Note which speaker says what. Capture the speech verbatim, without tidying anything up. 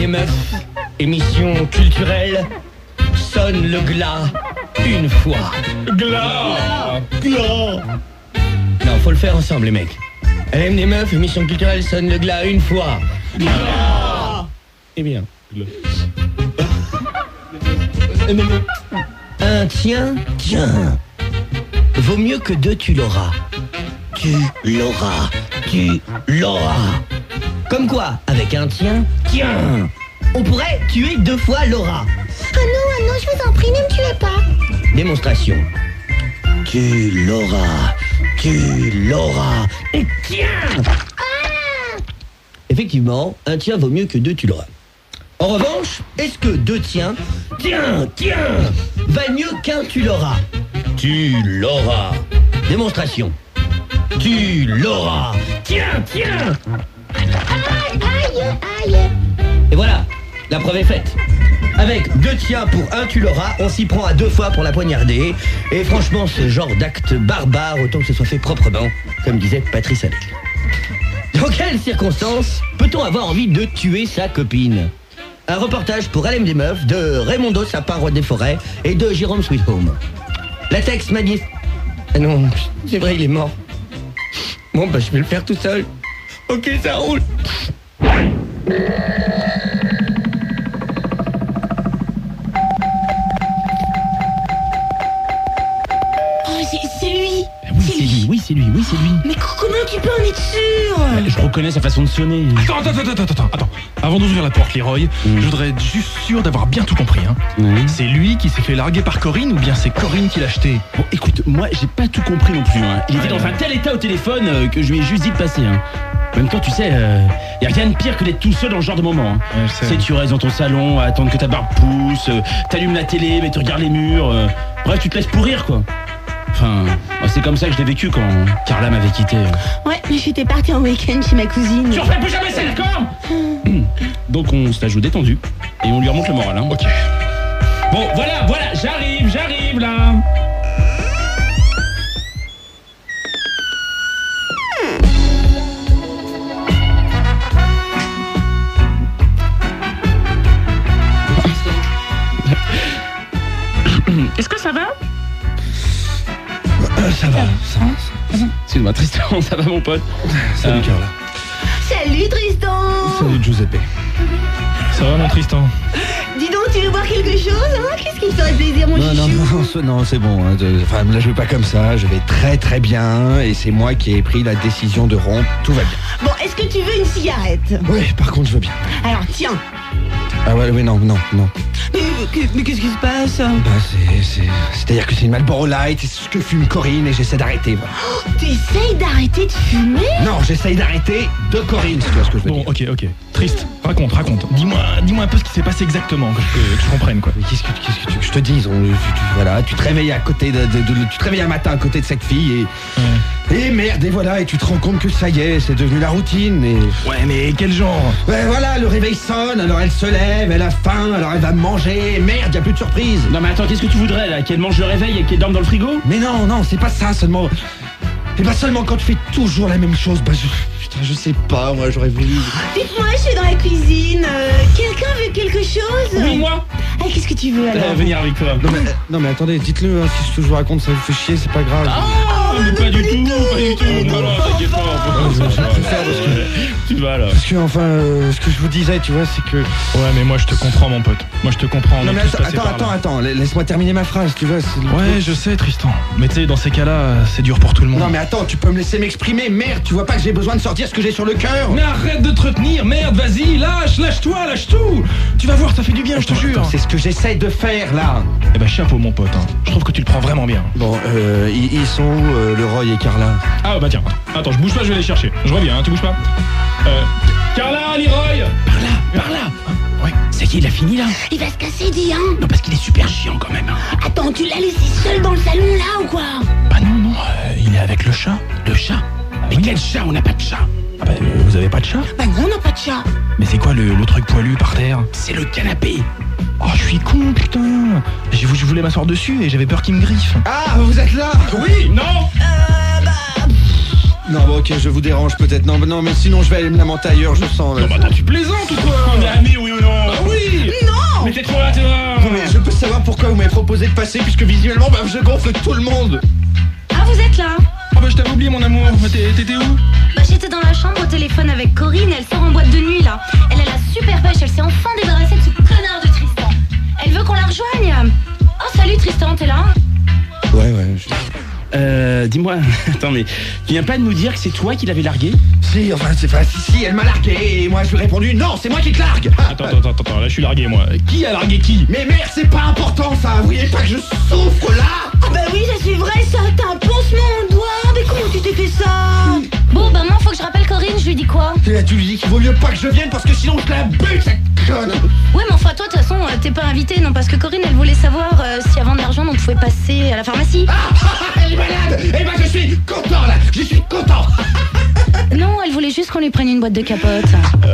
Speaker 1: des meufs, émission culturelle, sonne le glas une fois.
Speaker 2: Glas Glas
Speaker 1: Non, faut le faire ensemble les mecs. L M des meufs, émission culturelle, sonne le glas une fois.
Speaker 2: Glas
Speaker 1: Eh bien. Un tien, tiens. Vaut mieux que deux, tu l'auras. Tu l'auras. Tu l'auras. Comme quoi, avec un tien, tiens, on pourrait tuer deux fois Laura.
Speaker 3: Ah non, ah non, je vous en prie, ne me tuez pas.
Speaker 1: Démonstration. Tu l'auras. Tu l'auras. Et tiens.
Speaker 3: Ah.
Speaker 1: Effectivement, un tien vaut mieux que deux, tu l'auras. En revanche, est-ce que deux tiens, tiens, tiens, valent mieux qu'un tu l'auras? Tu l'auras. Démonstration. Tu l'auras. Tiens, tiens.
Speaker 3: Aïe, aïe, aïe.
Speaker 1: Et voilà, la preuve est faite. Avec deux tiens pour un tu l'auras, on s'y prend à deux fois pour la poignarder. Et franchement, ce genre d'acte barbare, autant que ce soit fait proprement, comme disait Patrice Alec. Dans quelles circonstances peut-on avoir envie de tuer sa copine? Un reportage pour L M des meufs de Raymondo Sapin Roi des Forêts et de Jérôme Sweet Home. Latex Manif... Ah non, c'est vrai, il est mort. Bon, bah je vais le faire tout seul. Ok, ça roule.
Speaker 3: Oh, c'est, c'est lui.
Speaker 2: Oui, c'est lui, oui, c'est lui, oui, c'est lui.
Speaker 3: Mais co- comment tu peux en être sûr?
Speaker 2: Je reconnais sa façon de sonner. Attends, attends, attends, attends, attends, attends. Avant d'ouvrir la porte, Leroy, mm. je voudrais être juste sûr d'avoir bien tout compris. Hein. Mm. C'est lui qui s'est fait larguer par Corinne ou bien c'est Corinne qui l'a acheté?
Speaker 4: Bon, écoute, moi, j'ai pas tout compris non plus. Hein. Il était dans un tel état au téléphone euh, que je lui ai juste dit de passer. Hein. En même temps, tu sais, euh, y a rien de pire que d'être tout seul dans ce genre de moment. Hein.
Speaker 2: Ouais,
Speaker 4: tu sais, tu restes dans ton salon à attendre que ta barbe pousse, euh, t'allumes la télé, mais tu regardes les murs. Euh, bref, tu te laisses pourrir, quoi. Enfin, c'est comme ça que je l'ai vécu quand Carla m'avait quitté.
Speaker 3: Ouais, mais j'étais partie en week-end chez ma cousine.
Speaker 4: Tu refais plus jamais ça, d'accord? Donc on se la joue détendu et on lui remonte le moral, hein.
Speaker 2: Ok.
Speaker 4: Bon, voilà, voilà, j'arrive, j'arrive là. Est-ce que ça va?
Speaker 2: Euh, ça va, ça va.
Speaker 4: Excuse-moi, Tristan, ça va mon pote?
Speaker 2: Salut
Speaker 4: Euh,
Speaker 2: Carla.
Speaker 3: Salut Tristan.
Speaker 2: Salut Giuseppe. Ça va mon Tristan?
Speaker 3: Dis donc, tu veux boire quelque chose, hein? Qu'est-ce qui te ferait plaisir, mon
Speaker 5: Non, non,
Speaker 3: chouchou?
Speaker 5: non, ce- non, c'est bon. hein, de- Enfin, là, je vais pas comme ça. Je vais très, très bien. Et c'est moi qui ai pris la décision de rompre. Tout va bien.
Speaker 3: Bon, est-ce que tu veux une cigarette?
Speaker 5: Oui, par contre, je veux bien.
Speaker 3: Alors, tiens.
Speaker 5: Ah ouais, oui, non, non, non.
Speaker 3: Mais, mais- mais qu'est-ce qui se passe?
Speaker 5: Bah, c'est, c'est, c'est-à-dire que c'est une Marlboro Light, c'est ce que fume Corinne et j'essaie d'arrêter. voilà.
Speaker 3: Oh, tu essayes d'arrêter de fumer?
Speaker 5: Non, j'essaie d'arrêter de Corinne, si tu vois ce que je veux
Speaker 2: Bon,
Speaker 5: dire.
Speaker 2: ok, ok. Triste, raconte, raconte. Dis-moi dis-moi un peu ce qui s'est passé exactement, que je, que je comprenne, quoi.
Speaker 5: Mais Qu'est-ce que, qu'est-ce que tu veux que je te dise? On- tu, tu- voilà, tu te réveilles à côté de, de- de- tu te réveilles un matin à côté de cette fille et,
Speaker 2: Ouais.
Speaker 5: et merde, et voilà, et tu te rends compte que ça y est, c'est devenu la routine. Et
Speaker 2: Ouais, mais quel genre?
Speaker 5: ouais, voilà, le réveil sonne, alors elle se lève, elle a faim, alors elle va manger. Et merde, y a plus de surprise.
Speaker 4: Non mais attends, qu'est-ce que tu voudrais là? Qu'elle mange le réveil et qu'elle dorme dans le frigo?
Speaker 5: Mais non, non, c'est pas ça seulement. C'est pas seulement quand tu fais toujours la même chose. Bah, je, putain, je sais pas, moi, j'aurais voulu.
Speaker 3: Dites-moi, je suis dans la cuisine. Euh, quelqu'un veut quelque chose?
Speaker 4: Oui, moi.
Speaker 3: Ah, qu'est-ce que tu veux alors?
Speaker 4: Euh, venir avec toi.
Speaker 5: Non mais, euh, non, mais attendez, dites-le, hein, si ce que je vous raconte ça vous fait chier, c'est pas grave.
Speaker 4: Ah, mais pas du tout, pas du tout. Non, non, t'inquiète pas.
Speaker 5: je- je préfère parce
Speaker 4: Tu vas là.
Speaker 5: Parce que, enfin, euh, ce que je vous disais, tu vois, c'est que.
Speaker 2: Ouais, mais moi je te comprends, mon pote. Moi je te comprends. on
Speaker 5: Non,
Speaker 2: est
Speaker 5: mais
Speaker 2: tous
Speaker 5: attends,
Speaker 2: passés
Speaker 5: attends,
Speaker 2: par
Speaker 5: attends,
Speaker 2: là.
Speaker 5: attends, la- laisse-moi terminer ma phrase, tu vois. c'est le
Speaker 2: Ouais,
Speaker 5: truc.
Speaker 2: je sais, Tristan. Mais tu sais, dans ces cas-là, c'est dur pour tout le monde.
Speaker 5: Non, mais attends, tu peux me laisser m'exprimer, merde, tu vois pas que j'ai besoin de sortir ce que j'ai sur le cœur?
Speaker 2: Mais arrête de te retenir, merde, vas-y, lâche, lâche-toi, lâche tout. Tu vas voir, ça fait du bien, je te
Speaker 5: Attends,
Speaker 2: jure.
Speaker 5: attends, c'est ce que j'essaie de faire là.
Speaker 2: Eh ben chapeau, mon pote. hein. Je trouve que tu le prends vraiment bien.
Speaker 5: Bon, euh, ils, ils sont où, euh, le Roy et Carla?
Speaker 2: Ah bah tiens, attends, attends, je bouge pas, je vais les chercher. Je reviens, hein, tu bouges pas. Euh, Carla, Leroy.
Speaker 4: Par là, par là.
Speaker 2: Ouais.
Speaker 4: Ça y est, il a fini là?
Speaker 3: Il va se casser, dis, hein?
Speaker 4: Non, parce qu'il est super chiant quand même. Hein.
Speaker 3: Attends, tu l'as laissé seul dans le salon là ou quoi?
Speaker 2: Bah non, non, euh, il est avec le chat.
Speaker 4: Le chat? Mais
Speaker 2: oui.
Speaker 4: quel chat? On n'a pas de chat.
Speaker 2: Ah bah, euh, vous avez pas de chat?
Speaker 3: Bah non, on n'a pas de chat.
Speaker 2: Mais c'est quoi le, le truc poilu par terre?
Speaker 4: C'est le canapé.
Speaker 2: Oh, je suis con, putain. J'ai vou- Je voulais m'asseoir dessus et j'avais peur qu'il me griffe.
Speaker 5: Ah, vous êtes là?
Speaker 4: Oui, non.
Speaker 3: Euh, bah...
Speaker 5: Non, bon, ok, je vous dérange peut-être. Non, non, mais sinon je vais aller me lamenter ailleurs, je sens. Là.
Speaker 2: Non, bah attends, tu plaisantes ou quoi?
Speaker 4: On est amis, oui ou non?
Speaker 2: Ah oui.
Speaker 3: Non.
Speaker 4: Mais t'es trop là, t'es là.
Speaker 5: Non, mais je peux savoir pourquoi vous m'avez proposé de passer, puisque visuellement, bah, je gonfle tout le monde.
Speaker 3: Ah, vous êtes là?
Speaker 2: Ah bah je t'avais oublié mon amour. T'es- T'étais où?
Speaker 3: Bah, j'étais dans la chambre au téléphone avec Corinne, elle sort en boîte de nuit là. Elle a la super pêche, elle s'est enfin débarrassée de ce connard de Tristan. Elle veut qu'on la rejoigne. Oh, salut Tristan, t'es là?
Speaker 5: Ouais, ouais. Je...
Speaker 4: Euh, dis-moi, attends, mais tu viens pas de nous dire que c'est toi qui l'avais largué?
Speaker 5: Si, enfin, c'est pas si, si, elle m'a largué, et moi je lui ai répondu, non, c'est moi qui te largue. Ah,
Speaker 2: Attends, attends, attends, attends, là je suis largué moi. Qui a largué qui?
Speaker 5: Mais merde, c'est pas important ça, vous voyez pas que je souffre là?
Speaker 3: Ah bah oui, ça c'est vrai ça, t'as un pansement au doigt. Mais comment tu t'es fait ça? Bon, bah moi faut que je rappelle Corinne, je lui dis quoi?
Speaker 5: Et là, tu lui dis qu'il vaut mieux pas que je vienne parce que sinon je la bute, cette conne.
Speaker 3: Ouais, mais enfin toi de toute façon euh, t'es pas invité, non? Parce que Corinne elle voulait savoir euh, si avant de l'argent on pouvait passer à la pharmacie.
Speaker 5: Ah, ah, ah, elle est malade. Eh ben je suis content là, je suis content.
Speaker 3: Non, elle voulait juste qu'on lui prenne une boîte de capote.